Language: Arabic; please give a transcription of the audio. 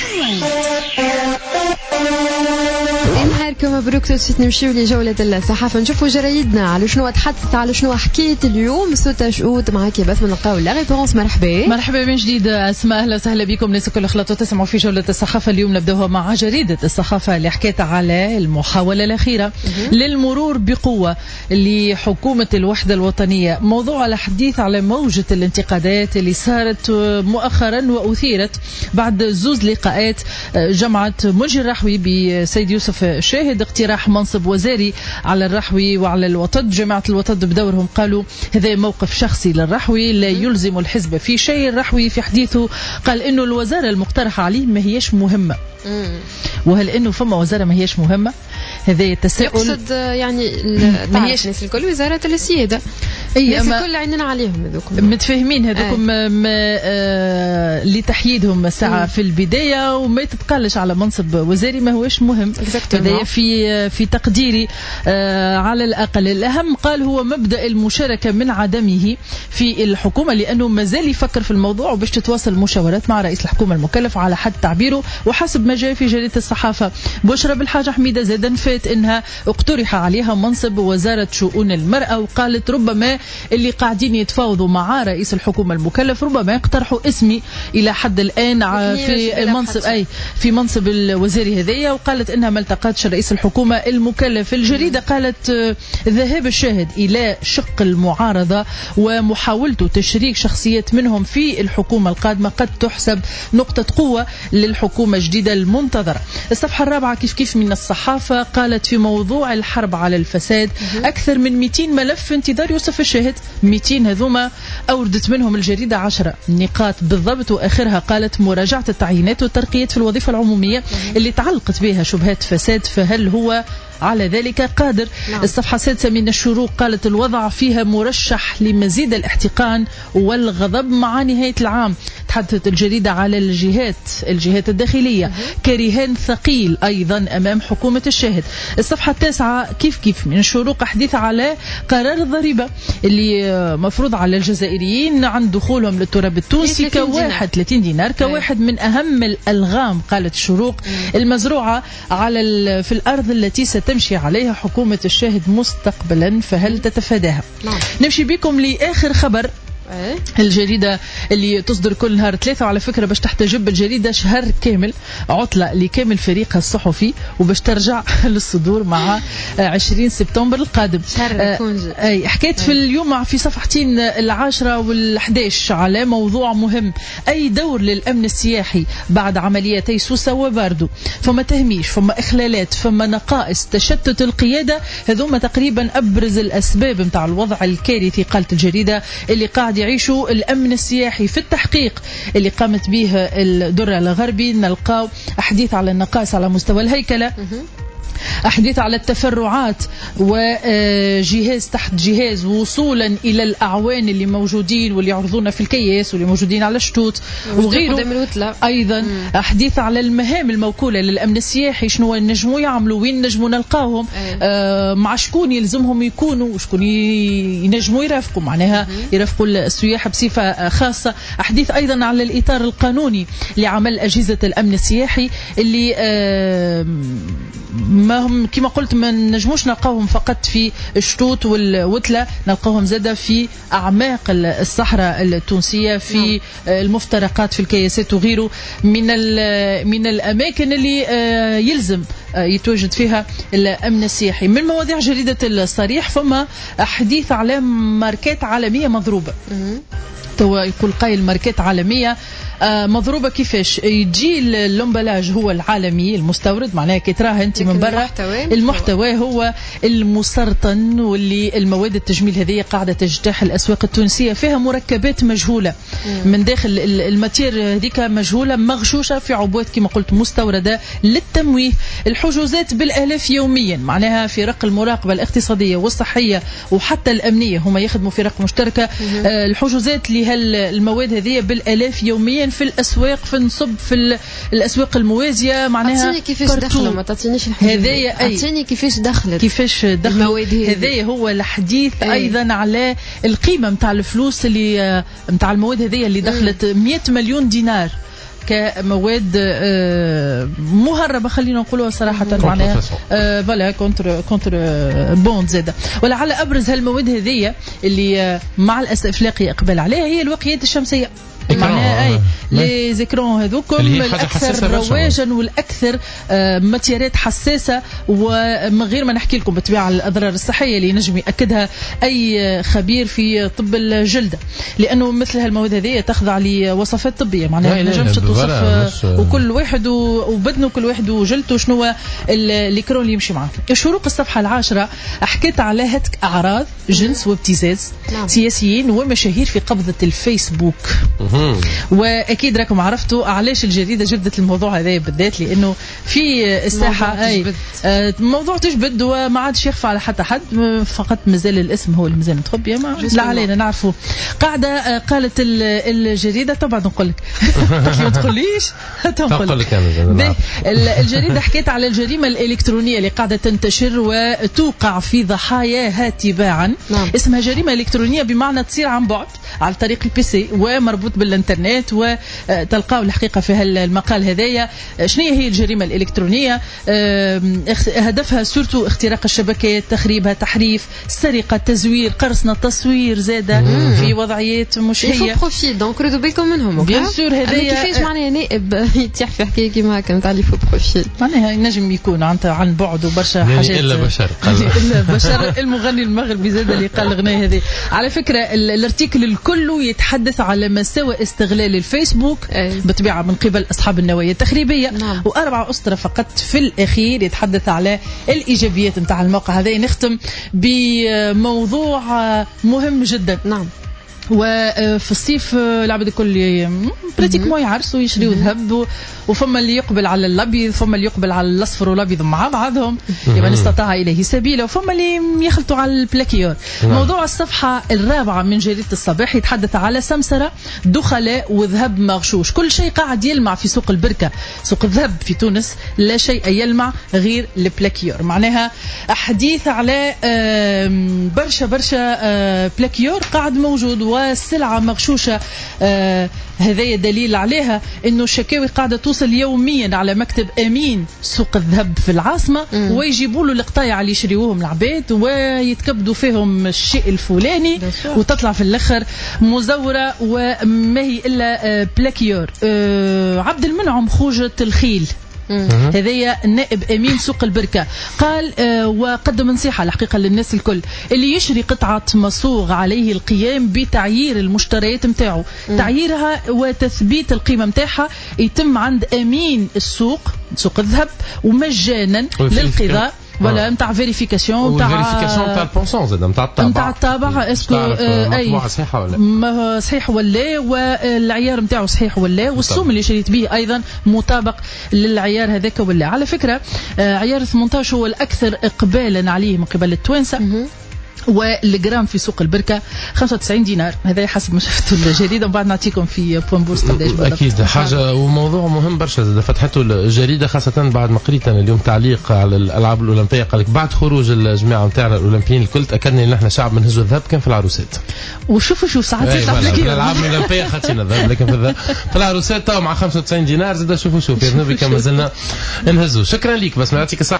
نهاركم مبروك. تسيت نمشيو لجولة الصحافة نشوفوا جرايدنا على شنو تحدثت، على شنو حكيت اليوم. صوت شؤود معاك بس من نلقاو لا ريبونس. مرحبا من جديد اسماء، اهلا وسهلا بكم الناس الكل خلطوا تسمعوا في جولة الصحافة. اليوم نبداوها مع جريدة الصحافة اللي حكيت على المحاولة الأخيرة للمرور بقوة لحكومة الوحدة الوطنية. موضوع الحديث على موجة الانتقادات اللي صارت مؤخرا وأثيرت بعد زوز لقاءات جمعة منجي الرحوي بسيد يوسف شاهد اقتراح منصب وزاري على الرحوي وعلى الوطد. جماعة الوطد بدورهم قالوا هذا موقف شخصي للرحوي لا يلزم الحزب في شيء. الرحوي في حديثه قال إنه الوزارة المقترحة عليه ما هيش مهمة. وهل إنه فما وزارة ما هيش مهمة؟ هذا التساؤل يقصد يعني تعرف الناس الكل وزارة السيادة الناس الكل عيننا عليهم هذوكم متفاهمين هذوكم لتحييدهم ساعة في البداية وما تتقالش على منصب وزاري ما هوش مهم. هذا في تقديري على الأقل. الأهم قال هو مبدأ المشاركة من عدمه في الحكومة لأنه مازال يفكر في الموضوع وباش تتواصل مشاورات مع رئيس الحكومة المكلف على حد تعبيره. وحسب ما جاء في جريدة الصحافة بشرى بالحاجة حميدة زادا فات إنها اقترح عليها منصب وزارة شؤون المرأة، وقالت ربما اللي قاعدين يتفاوضوا مع رئيس الحكومة المكلف ربما يقترحوا اسمي إلى حد الآن في المنصب في منصب الوزاري هذية. وقالت إنها ما التقتش رئيس الحكومة المكلف. الجريدة قالت ذهاب الشاهد إلى شق المعارضة ومحاولته تشريك شخصيات منهم في الحكومة القادمة قد تحسب نقطة قوة للحكومة الجديدة المنتظرة. الصفحة الرابعة كيف من الصحافة قالت في موضوع الحرب على الفساد أكثر من 200 ملف في انتظار يوسف الشاهد. 200 هذوما أوردت منهم الجريدة 10 نقاط بالضبط، وآخرها قالت مراجعة التعيينات والترقيات في الوظيفة العمومية اللي تعلقت بها شبهات فساد فهل هو على ذلك قادر. الصفحة 6 من الشروق قالت الوضع فيها مرشح لمزيد الاحتقان والغضب مع نهاية العام. تحدثت الجريدة على الجهات الداخلية كرهان ثقيل أيضا أمام حكومة الشاهد. الصفحة 9 كيف من الشروق حديث على قرار الضريبة اللي مفروض على الجزائريين عن دخولهم للتراب التونسي كواحد 30 دينار كواحد من أهم الألغام قالت الشروق المزروعة على في الأرض التي تمشي عليها حكومة الشاهد مستقبلا فهل تتفاداها؟ نمشي بكم لآخر خبر. الجريدة اللي تصدر كل نهار 3 وعلى فكرة باش تحتجب الجريدة شهر كامل عطلة لكامل فريقها الصحفي وباش ترجع للصدور مع 20 سبتمبر القادم. حكيت في اليوم في صفحتين 10 وال11 على موضوع مهم. أي دور للأمن السياحي بعد عمليتي سوسة وباردو؟ فما تهميش، فما إخلالات، فما نقائص، تشتت القيادة. هذوما تقريبا أبرز الأسباب متاع الوضع الكارثي قالت الجريدة اللي قاعد يعيشوا الأمن السياحي. في التحقيق اللي قامت به الدرة الغربي نلقاو أحاديث على النقائص على مستوى الهيكلة، أحاديث على التفرعات وجهاز تحت جهاز وصولا إلى الأعوان اللي موجودين واللي يعرضون في الكياس واللي موجودين على الشتوت وغيره. أيضا أحاديث على المهام الموكولة للأمن السياحي، شنو نجموا يعملوا، وين نجموا نلقاهم، مع شكون يلزمهم يكونوا وشكون ينجموا يرافقوا، معناها يرافقوا السياح بصفة خاصة. أحاديث أيضا على الإطار القانوني لعمل أجهزة الأمن السياحي اللي ما هم كما قلت ما نجموش نلقاهم فقط في الشتوت والوتلة، نلقاهم زادة في أعماق الصحراء التونسية في المفترقات في الكياسات وغيره من الأماكن اللي يلزم يتواجد فيها الأمن السياحي. من مواضيع جريدة الصريح فما حديث على ماركات عالمية مضروبة. يقول قائل ماركات عالمية مضروبة كيفاش؟ يجي اللومبلاج هو العالمي المستورد، معناها كي تراها انت من برا المحتوى هو المسرطن، واللي المواد التجميل هذه قاعدة تجتاح الأسواق التونسية، فيها مركبات مجهولة من داخل الماتير هذيك مجهولة مغشوشة في عبوات كما قلت مستوردة للتمويه. الحجوزات بالآلاف يوميا، معناها فرق المراقبة الاقتصادية والصحية وحتى الأمنية هما يخدموا فرق مشتركة. الحجوزات لهالمواد هذه بالآلاف يوميا في الأسواق، في نصب في الأسواق الموازية، معناها أعطيني كيفاش دخلوا، ما تعطينيش هذايا أعطيني كيفاش دخلت هذايا هو الحديث أيضا على القيمة متاع الفلوس اللي متاع المواد هذه اللي دخلت 100 مليون دينار كمواد مهربة خلينا نقولها صراحة معناها فوالا كونتر بوند زاده. ولعل أبرز هالمواد هذية اللي مع الأسف لاقي إقبال عليها هي الوقيات الشمسية. معناها أي لي زيكرون هذوكم الأكثر رواجا والأكثر ماتيرات حساسة، ومن غير ما نحكي لكم بالطبيعة الأضرار الصحية اللي نجم يأكدها أي خبير في طب الجلدة، لأنه مثل هالمواد هذه تخضع لوصفات طبية. معناها نجمش توصف وكل واحد وبدنه كل واحد وجلته شنو الكرون اللي يمشي معه. الشروق الصفحة 10 حكيت على هتك أعراض جنس وابتزاز سياسيين ومشاهير في قبضة الفيسبوك. واكيد راكم عرفتوا علاش الجريده جبدت الموضوع هذا بالذات، لانه في الساحه اي موضوع تجبد وما عادش يخفى على حتى حد، فقط مازال الاسم هو اللي مازال متخبي، ما لا علينا نعرفه. قالت الجريده طبعا نقول لك ما تقوليش تنقل لك الجريده حكيت على الجريمه الالكترونيه اللي قاعده تنتشر وتوقع في ضحاياها تباعا. اسمها جريمه الكترونيه بمعنى تصير عن بعد على طريق البي سي ومربوط بالانترنت، وتلقاو الحقيقة في المقال هذايا شنو هي الجريمة الإلكترونية. هدفها سورتو اختراق الشبكات، تخريبها، تحريف، سرقة، تزوير، قرصنة، تصوير زادة في وضعيات مش هي بروفيل. دونك ردوا بالكم منهم بيان سور. هذايا كيفاش معناها نائب يتيح في حكاية كيما هكا نتاع لي فو بروفيل، معناها ينجم يكون عن بعد وبرشا حاجات إلا بشر إلا بشر. المغني المغربي زاد اللي قال الغناية هذه على فكرة الارتيكل الكل يتحدث على مساوئ استغلال الفيسبوك بطبيعة من قبل أصحاب النوايا التخريبية. و4 أسطر فقط في الأخير يتحدث على الإيجابيات نتاع الموقع هذا. نختم بموضوع مهم جدا. وفي الصيف العباد الكل براتيكمون يعرسوا يشريوا ذهب، وفما اللي يقبل على الابيض، فما اللي يقبل على الاصفر والابيض مع بعضهم لمن استطاع اليه سبيلا، وفما اللي يخلطوا على البلاكيور. موضوع الصفحه 4 من جريده الصباح يتحدث على سمسره، دخلاء وذهب مغشوش. كل شيء قاعد يلمع في سوق البركه، سوق الذهب في تونس لا شيء يلمع غير البلاكيور. معناها حديث على برشا بلاكيور قاعد موجود والسلعه مغشوشه. هذا دليل عليها انه الشكاوي قاعده توصل يوميا على مكتب امين سوق الذهب في العاصمه، ويجيبوا له القطايع اللي يشريوهم العباد ويتكبدوا فيهم الشيء الفلاني، وتطلع في الاخر مزوره وما هي الا بلاكيور. عبد المنعم خوجة الخيل هذايا نائب امين سوق البركه قال وقدم نصيحه الحقيقه للناس الكل اللي يشري قطعه مصوغ عليه القيام بتعيير المشتريات نتاعو. تعييرها وتثبيت القيمه نتاعها يتم عند امين السوق، سوق الذهب، ومجانا للقضاء ولا نتاع فيريفيكاسيون تاع البونسون زاد نتاع الطابع اسكو اي صحيحه ولا صحيح ولا، والعيار نتاعو صحيح ولا، والسوم اللي شريت به ايضا مطابق للعيار هذاك ولا. على فكره عيار 18 هو الاكثر اقبالا عليه من قبل التوانسه، والجرام في سوق البركة 95 دينار. هذا حسب ما شفتوا الجريدة، وبعد نعطيكم في بوان بورس قداش. أكيد حاجة وموضوع مهم برشا زاد فتحته الجريدة، خاصة بعد ما قريت أنا اليوم تعليق على الألعاب الأولمبية. قالك بعد خروج الجماعة نتاعنا الأولمبيين الكل تأكدنا إن إحنا شعب منهزوا الذهب كان في العروسات. وشوفوا شو ساعات الألعاب الأولمبية خدتنا الذهب، لكن في العروسات مع 95 دينار زاد. شوفوا يا ذنبي كما زلنا نهزوا. شكرا ليك، بس ما يعطيك الصحة.